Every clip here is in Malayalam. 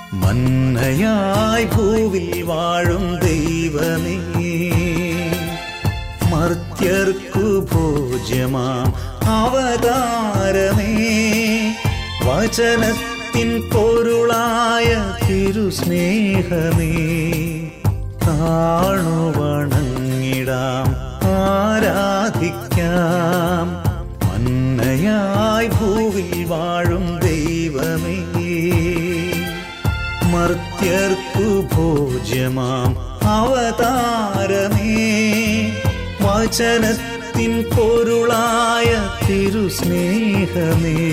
മന്നയായി ഭൂവിൽ വാഴും ദൈവമേ, മർത്യർക്കു ഭോജ്യമാം അവതാരമേ, വചനത്തിൻ പൊരുളായ തിരുസ്നേഹമേ, കാണുവണങ്ങിടാം ആരാധിക്കാം. മന്നയായി ഭൂവിൽ വാഴും ദൈവമേ, മർത്യർക്കു ഭോജ്യമാം അവതാരമേ, വചനത്തിൻ പൊരുളായ തിരുസ്നേഹമേ,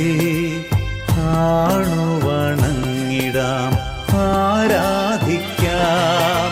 കാണുവണങ്ങിടാം ആരാധിക്കാം.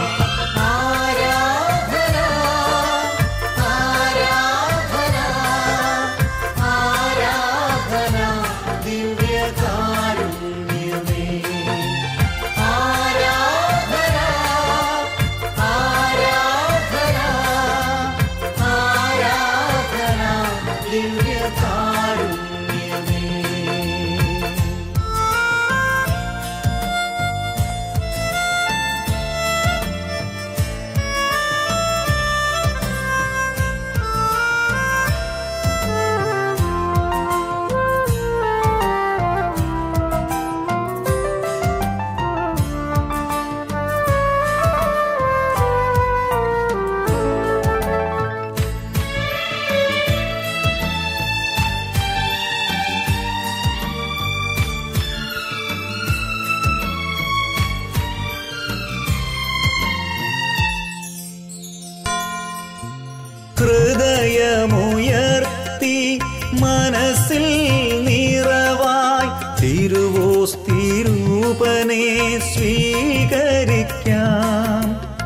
ഹൃദയമുയർത്തി മനസ്സിൽ നിറവായി തിരുവോസ്തിരൂപനെ സ്വീകരിക്കാം.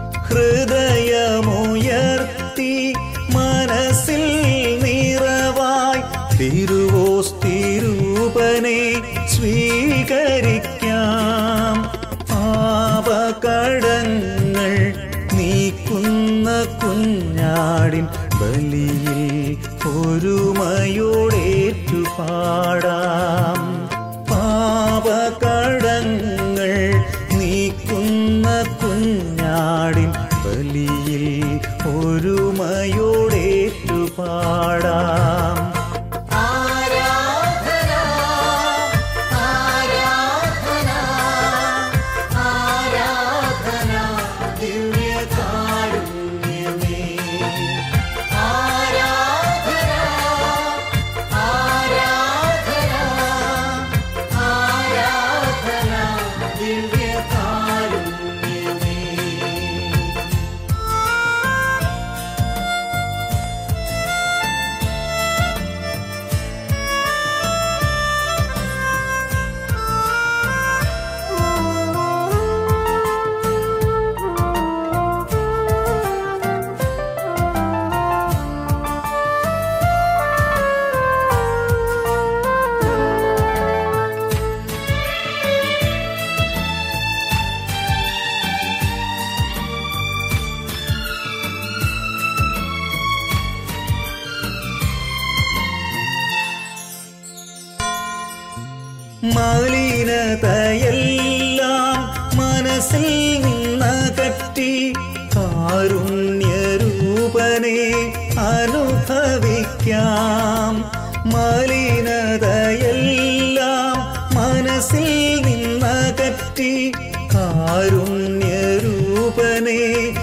ഹൃദയമുയർത്തി മനസ്സിൽ നിറവായി തിരുവോസ്തിരൂപനെ സ്വീകരിക്കാം. പാപകടങ്ങൾ നീക്കുന്ന കുഞ്ഞാടിൻ ബലിയിൽ ഒരുമയോടേറ്റു പാടാം. പാപകടങ്ങൾ നീക്കുന്ന കുഞ്ഞാടിൻ ബലിയിൽ ഒരുമയോടേറ്റു പാടാം. മലിനതയെല്ലാം മനസ്സിൽ നിന്നകറ്റി കാരുണ്യരൂപനെ അനുഭവിക്കാം. മലിനതയെല്ലാം മനസ്സിൽ നിന്നകറ്റി കാരുണ്യരൂപനെ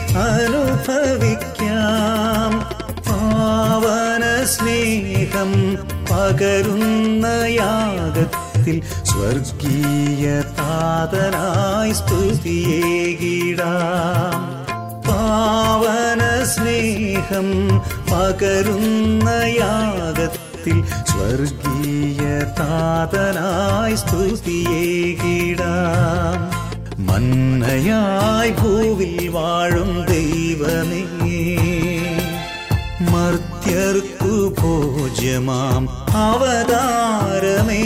അനുഭവിക്കാം. പാവന സ്നേഹം പകരുന്ന യാഗത്തിൽ സ്വർഗീയ താതനായി സ്തുതിയേകിടാം. പാവന സ്നേഹം പകരുന്ന യാഗത്തിൽ സ്വർഗീയ താതനായി സ്തുതിയേകിടാം. മന്നയായി ഭൂവിൽ വാഴും ദൈവമേ, മർത്യർക്കു ഭോജ്യമാം അവതാരമേ,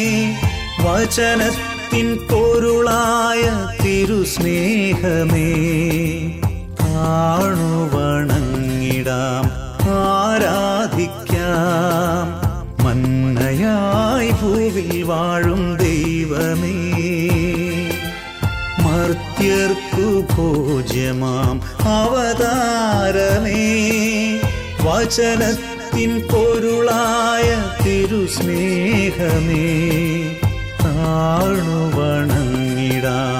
വചനത്തിൻ പൊരുളായ തിരുസ്നേഹമേ, കാണുവണങ്ങിടാം ആരാധിക്കാം. മന്നയായി ഭൂവിൽ വാഴും ദൈവമേ, മർത്യർക്കു ഭോജ്യമാം അവതാരമേ, വചനത്തിൻ പൊരുളായ തിരുസ്നേഹമേ, താണു വണങ്ങിടാം